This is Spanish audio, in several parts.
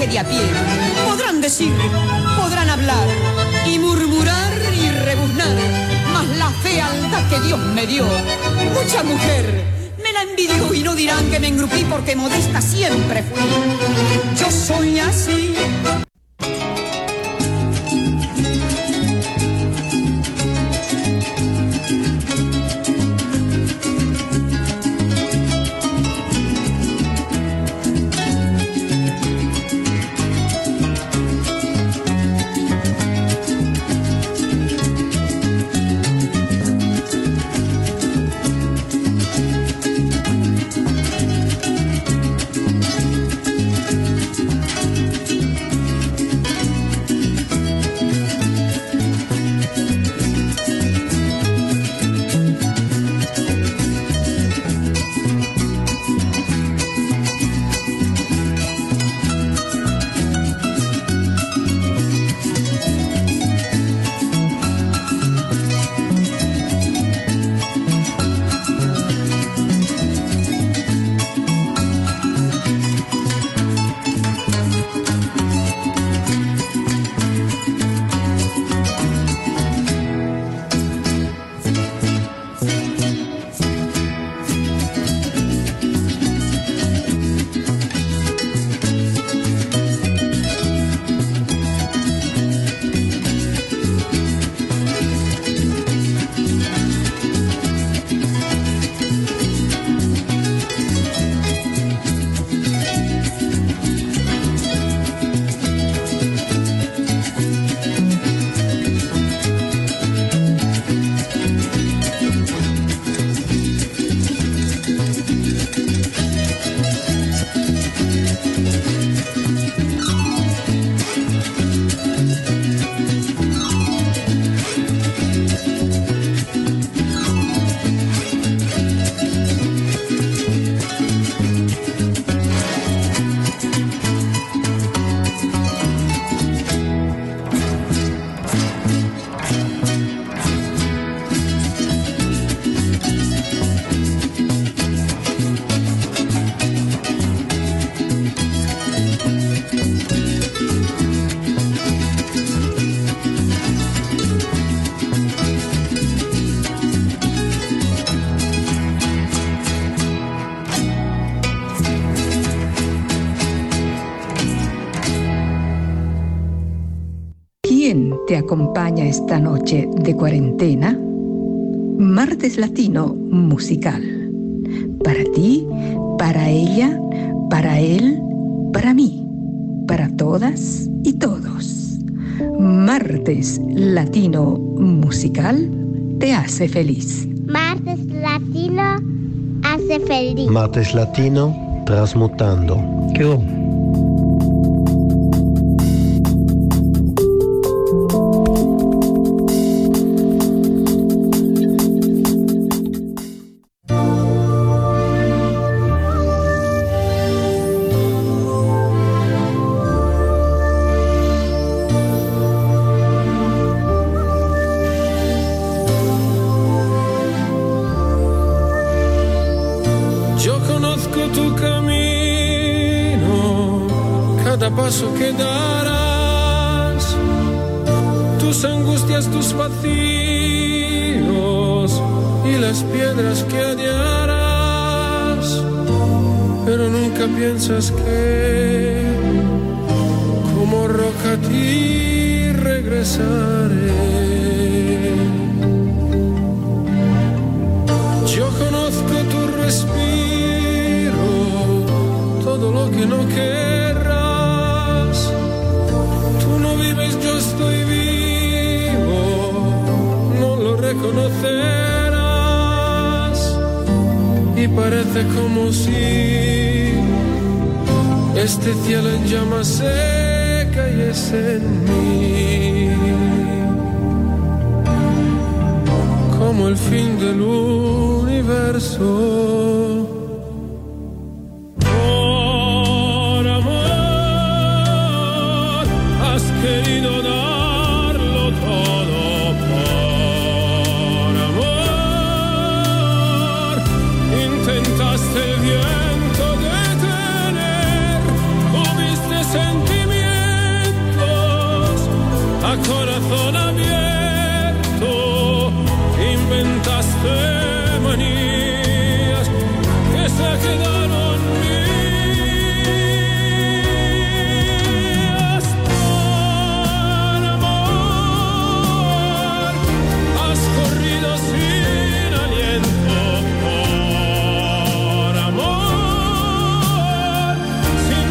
gente de a pie. Podrán decir, podrán hablar y murmurar y rebuznar, mas la fealdad que Dios me dio, mucha mujer me la envidió, y no dirán que me engrupí porque modesta siempre fui. Yo soy así. ¿Quién te acompaña esta noche de cuarentena? Martes Latino Musical. Para ti, para ella, para él, para mí, para todas y todos. Martes Latino Musical te hace feliz. Martes Latino hace feliz. Martes Latino trasmutando. ¿Qué hubo? Paso que darás, tus angustias, tus vacíos y las piedras que hallarás, pero nunca piensas que como roca a ti regresaré. Yo conozco tu respiro, todo lo que no querrás. Yo estoy vivo, no lo reconocerás, y parece como si este cielo en llamas se cayese en mí, como el fin del universo. Querido darlo todo por amor, intentaste el viento detener, pudiste sentir corazón abierto, inventaste manías que se quedaron mías. Por amor has corrido sin aliento, por amor sin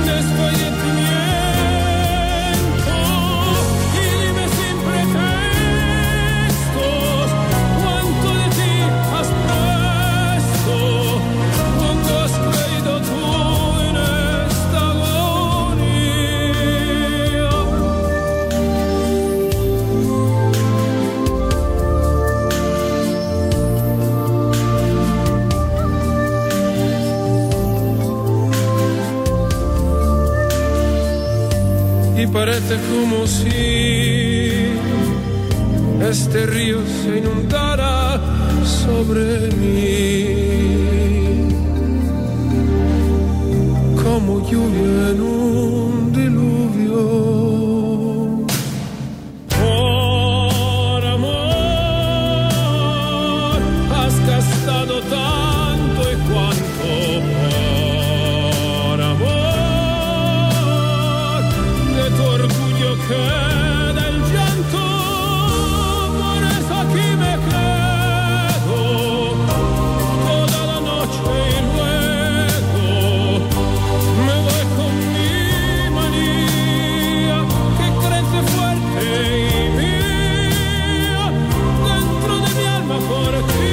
desfallecimiento, y dime sin pretextos cuánto de ti has puesto, cuánto has creído tú en esta agonía. Y parece como si este río se inundara sobre mí, como lluvia en un diluvio. Por amor has gastado tanto y cuanto, por amor de tu orgullo queda el llanto, por eso aquí me quedo toda la noche y luego me voy con mi manía que crece fuerte y mía dentro de mi alma por ti.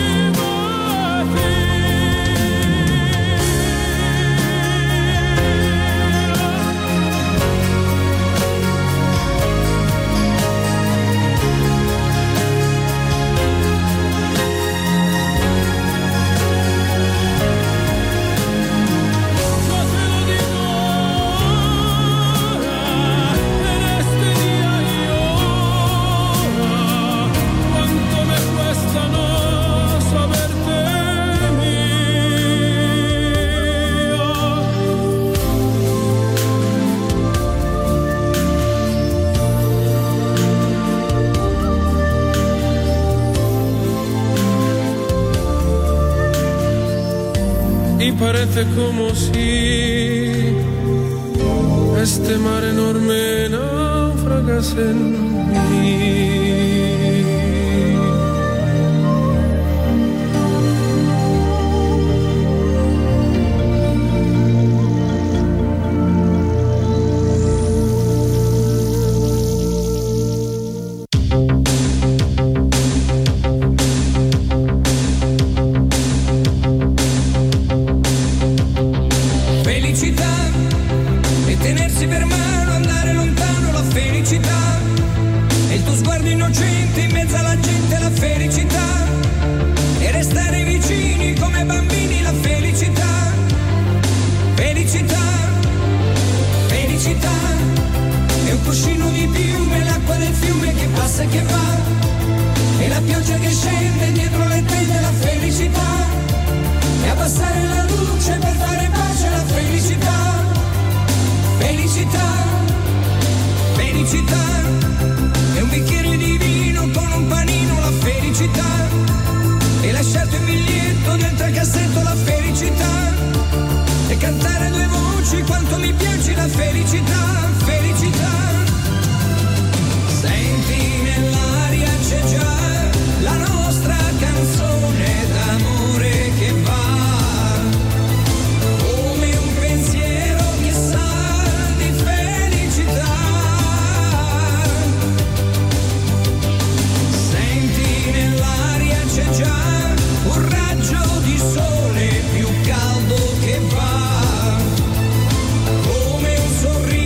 Y parece como si este mar enorme naufragase en mí. Felicità e tenersi per mano, andare lontano, la felicità e il tuo sguardo innocente in mezzo alla gente, la felicità e restare vicini come bambini, la felicità, felicità, felicità è un cuscino di piume, l'acqua del fiume che passa e che va e la pioggia che scende dietro le tende, la felicità e abbassare la luce per fare pace, la felicità, felicità, felicità è un bicchiere di vino con un panino, la felicità e lasciarti un biglietto dentro il cassetto, la felicità e cantare a due voci quanto mi piace, la felicità, felicità. Senti nell'aria c'è già la nostra canzone d'amore che va come un pensiero che sa di felicità. Senti nell'aria c'è già un raggio di sole più caldo che va come un sorriso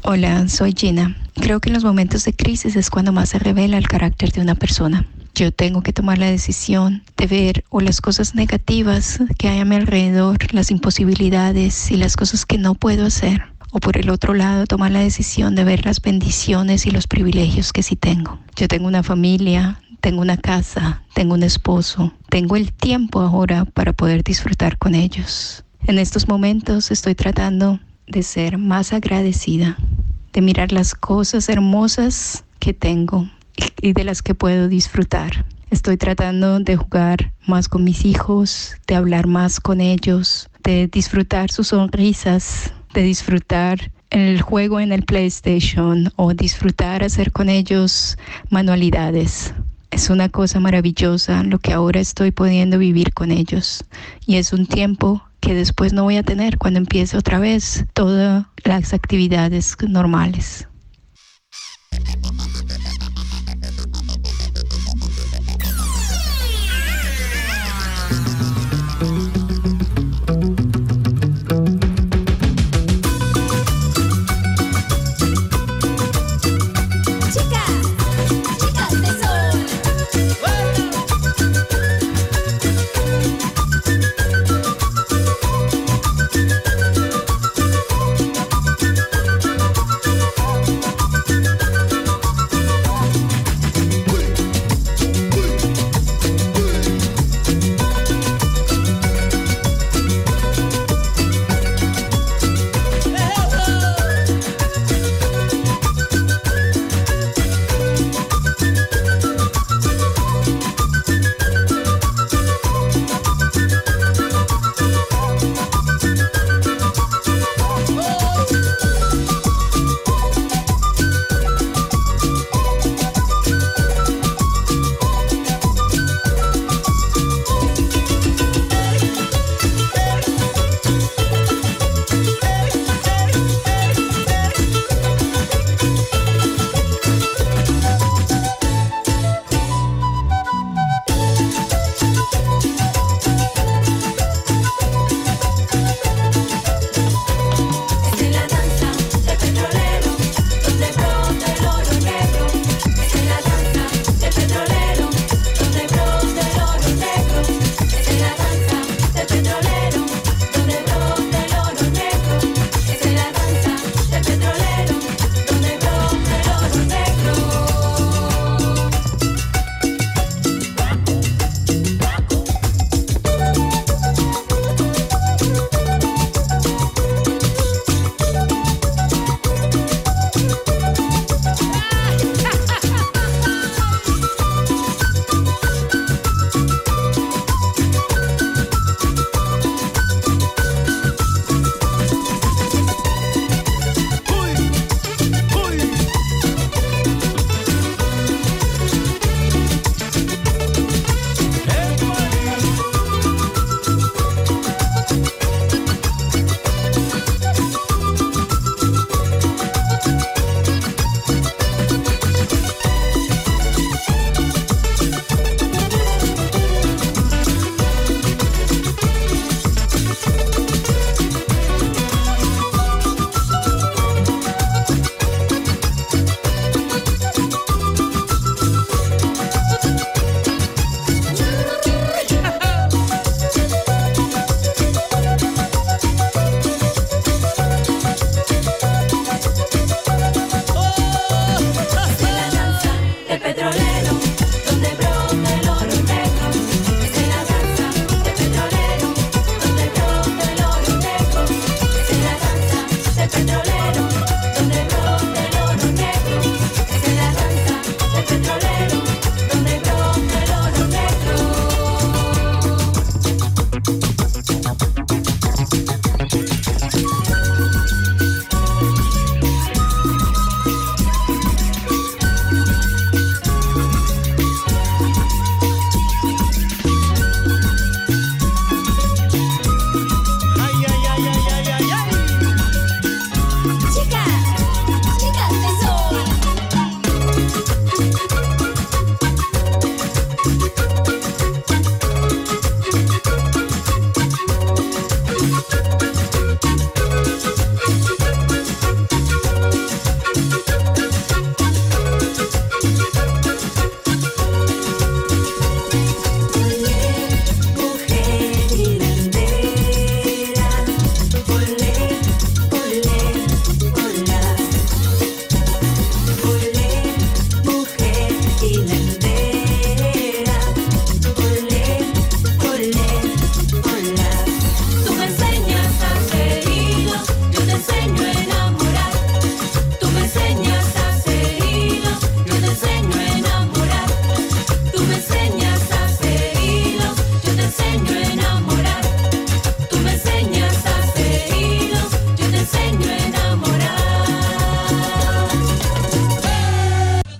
Hola, soy Gina. Creo que en los momentos de crisis es cuando más se revela el carácter de una persona. Yo tengo que tomar la decisión de ver o las cosas negativas que hay a mi alrededor, las imposibilidades y las cosas que no puedo hacer. O por el otro lado, tomar la decisión de ver las bendiciones y los privilegios que sí tengo. Yo tengo una familia, tengo una casa, tengo un esposo. Tengo el tiempo ahora para poder disfrutar con ellos. En estos momentos estoy tratando de ser más agradecida, de mirar las cosas hermosas que tengo y de las que puedo disfrutar. Estoy tratando de jugar más con mis hijos, de hablar más con ellos, de disfrutar sus sonrisas, de disfrutar el juego en el PlayStation o disfrutar hacer con ellos manualidades. Es una cosa maravillosa lo que ahora estoy pudiendo vivir con ellos y es un tiempo que después no voy a tener cuando empiece otra vez todas las actividades normales.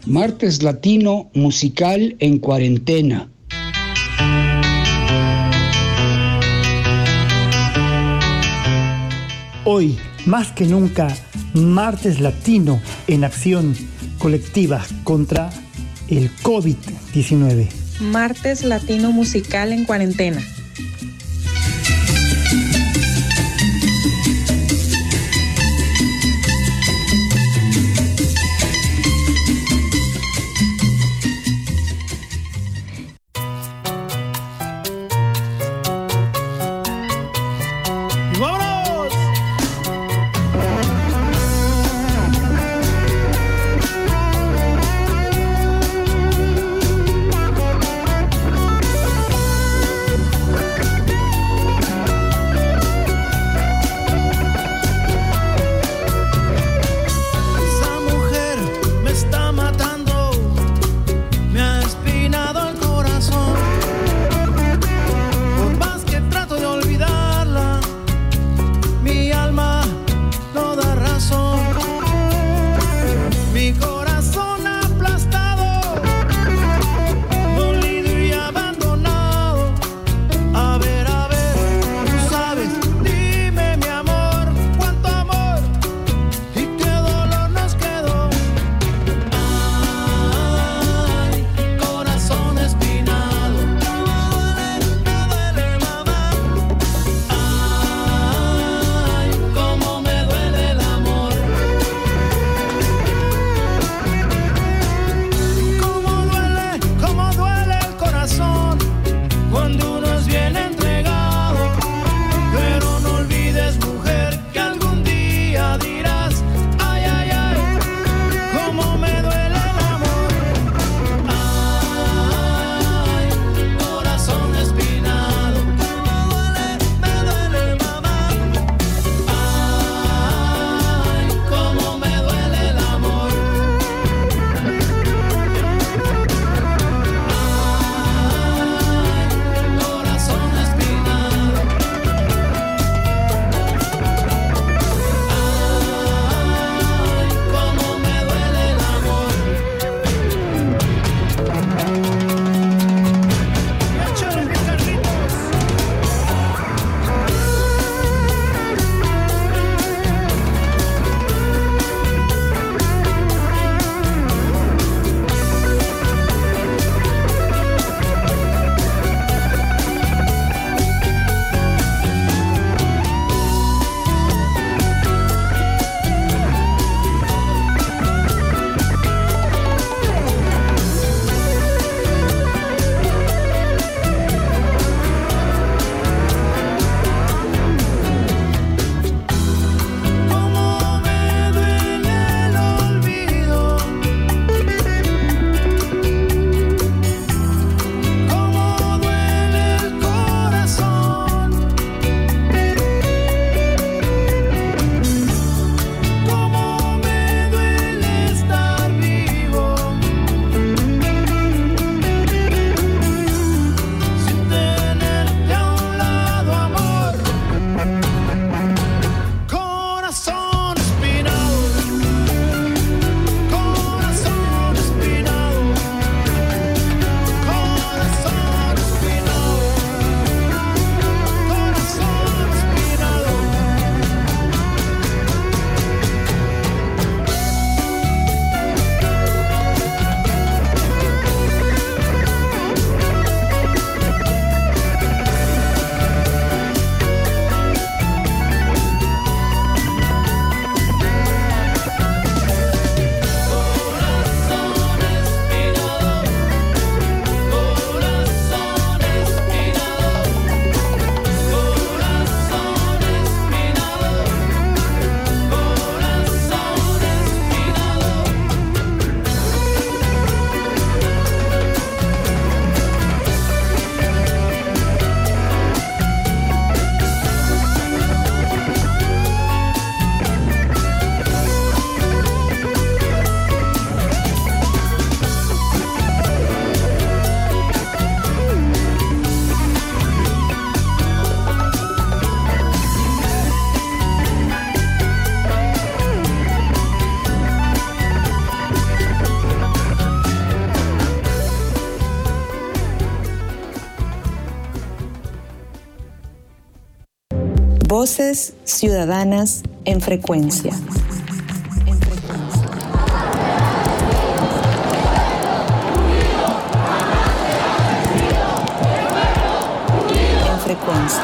Martes Latino Musical en Cuarentena. Hoy, más que nunca, Martes Latino en acción colectiva contra el COVID-19. Martes Latino Musical en Cuarentena. Voces ciudadanas en frecuencia. En frecuencia.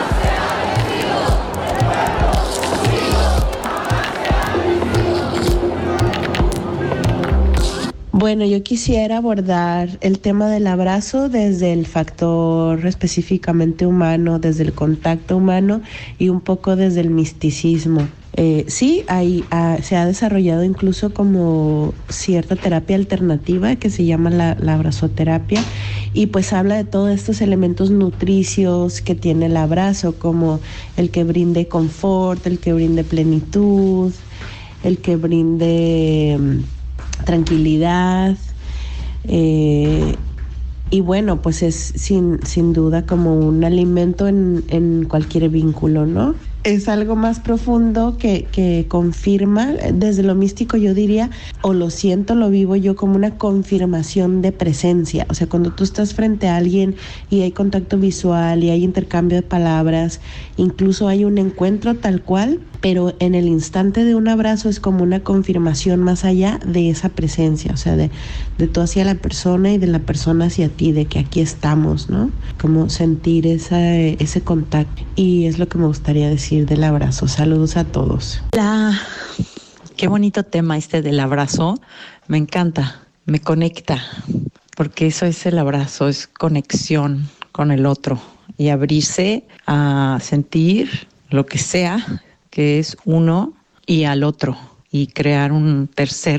Bueno, yo quisiera abordar el tema del abrazo desde el factor específicamente humano, desde el contacto humano y un poco desde el misticismo. Sí, se ha desarrollado incluso como cierta terapia alternativa que se llama la abrazoterapia, y pues habla de todos estos elementos nutricios que tiene el abrazo, como el que brinde confort, el que brinde plenitud, el que brinde tranquilidad, y bueno, pues es sin duda como un alimento en cualquier vínculo, ¿no? Es algo más profundo que confirma, desde lo místico yo diría, o lo siento, lo vivo yo como una confirmación de presencia. O sea, cuando tú estás frente a alguien y hay contacto visual y hay intercambio de palabras, incluso hay un encuentro tal cual, pero en el instante de un abrazo es como una confirmación más allá de esa presencia, o sea, de tú hacia la persona y de la persona hacia ti, de que aquí estamos, ¿no? Como sentir ese contacto. Y es lo que me gustaría decir del abrazo. Saludos a todos. Hola, qué bonito tema este del abrazo. Me encanta, me conecta, porque eso es el abrazo, es conexión con el otro y abrirse a sentir lo que sea que es uno y al otro, y crear un tercer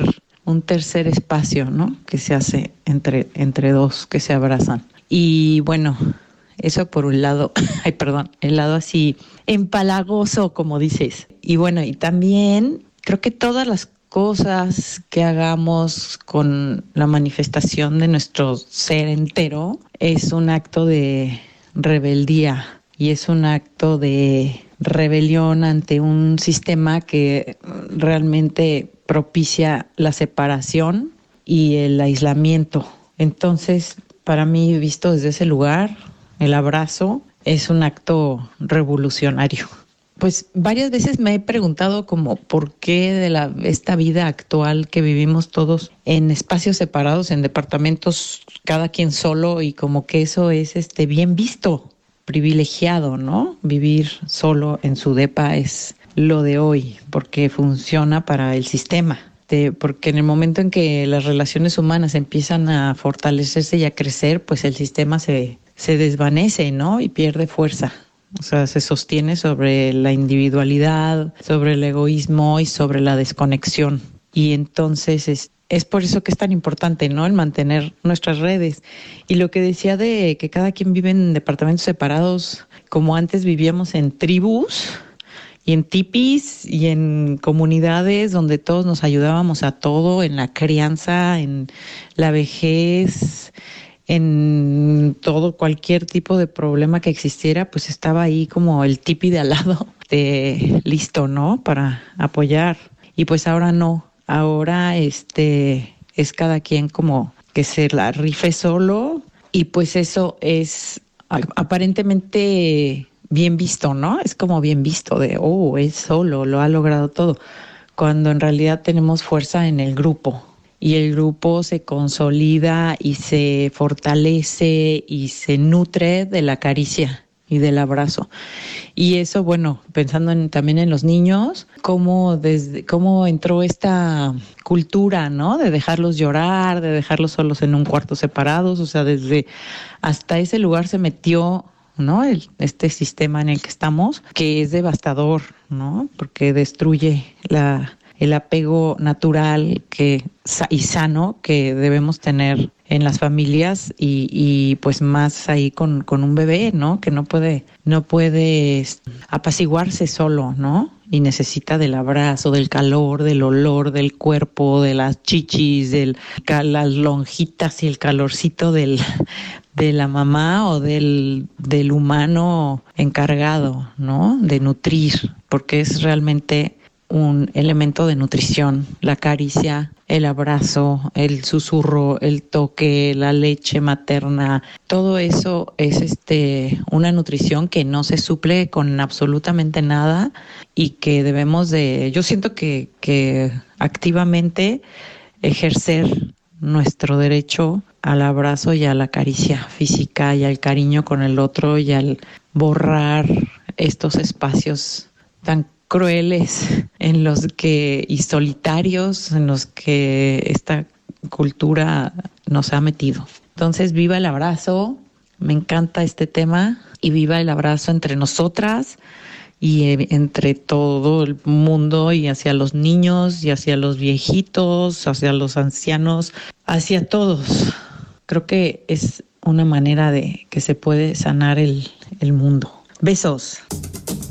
espacio, ¿no? Que se hace entre dos que se abrazan. Y bueno, eso por un lado, el lado así empalagoso, como dices. Y bueno, y también creo que todas las cosas que hagamos con la manifestación de nuestro ser entero es un acto de rebeldía y es un acto de rebelión ante un sistema que realmente propicia la separación y el aislamiento. Entonces, para mí, visto desde ese lugar, el abrazo es un acto revolucionario. Pues varias veces me he preguntado como por qué de esta vida actual que vivimos todos en espacios separados, en departamentos, cada quien solo, y como que eso es bien visto, privilegiado, ¿no? Vivir solo en su depa es lo de hoy, porque funciona para el sistema. Porque en el momento en que las relaciones humanas empiezan a fortalecerse y a crecer, pues el sistema se desvanece, ¿no? Y pierde fuerza. O sea, se sostiene sobre la individualidad, sobre el egoísmo y sobre la desconexión. Y entonces es por eso que es tan importante, ¿no? El mantener nuestras redes. Y lo que decía de que cada quien vive en departamentos separados, como antes vivíamos en tribus y en tipis y en comunidades donde todos nos ayudábamos a todo, en la crianza, en la vejez, en todo, cualquier tipo de problema que existiera, pues estaba ahí como el tipi de al lado, listo, ¿no? Para apoyar. Y pues ahora no. Ahora es cada quien como que se la rife solo, y pues eso es aparentemente bien visto, ¿no? Es como bien visto es solo, lo ha logrado todo, cuando en realidad tenemos fuerza en el grupo, y el grupo se consolida y se fortalece y se nutre de la caricia y del abrazo. Y eso, bueno, pensando también en los niños, cómo entró esta cultura, ¿no? De dejarlos llorar, de dejarlos solos en un cuarto separados, o sea, hasta ese lugar se metió, ¿no? Este sistema en el que estamos, que es devastador, ¿no? Porque destruye el apego natural y sano que debemos tener en las familias, y pues más ahí con un bebé, ¿no? Que no puede apaciguarse solo, ¿no? Y necesita del abrazo, del calor, del olor, del cuerpo, de las chichis, las lonjitas y el calorcito de la mamá o del humano encargado, ¿no? De nutrir, porque es realmente un elemento de nutrición. La caricia, el abrazo, el susurro, el toque, la leche materna, todo eso es una nutrición que no se suple con absolutamente nada y que debemos de, yo siento que activamente ejercer nuestro derecho al abrazo y a la caricia física y al cariño con el otro y al borrar estos espacios tan crueles y solitarios en los que esta cultura nos ha metido. Entonces, viva el abrazo, me encanta este tema, y viva el abrazo entre nosotras y entre todo el mundo, y hacia los niños y hacia los viejitos, hacia los ancianos, hacia todos. Creo que es una manera de que se puede sanar el mundo. Besos.